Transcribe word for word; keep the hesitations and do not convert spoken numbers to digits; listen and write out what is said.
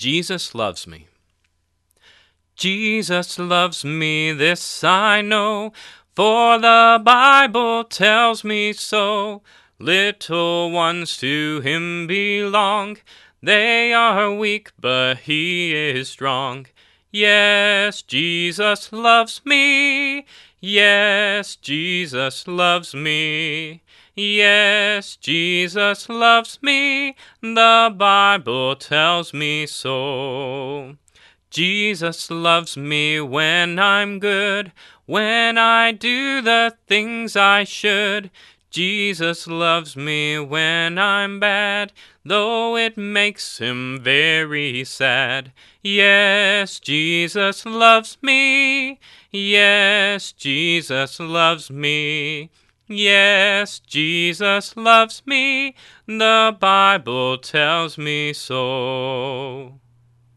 Jesus loves me. Jesus loves me, this I know, for the Bible tells me so. Little ones to him belong. They are weak, but he is strong. Yes, Jesus loves me. Yes, Jesus loves me. Yes, Jesus loves me. The Bible tells me so. Jesus loves me when I'm good, when I do the things I should. Jesus loves me when I'm bad, though it makes him very sad. Yes, Jesus loves me. Yes, Jesus loves me. Yes, Jesus loves me. The Bible tells me so.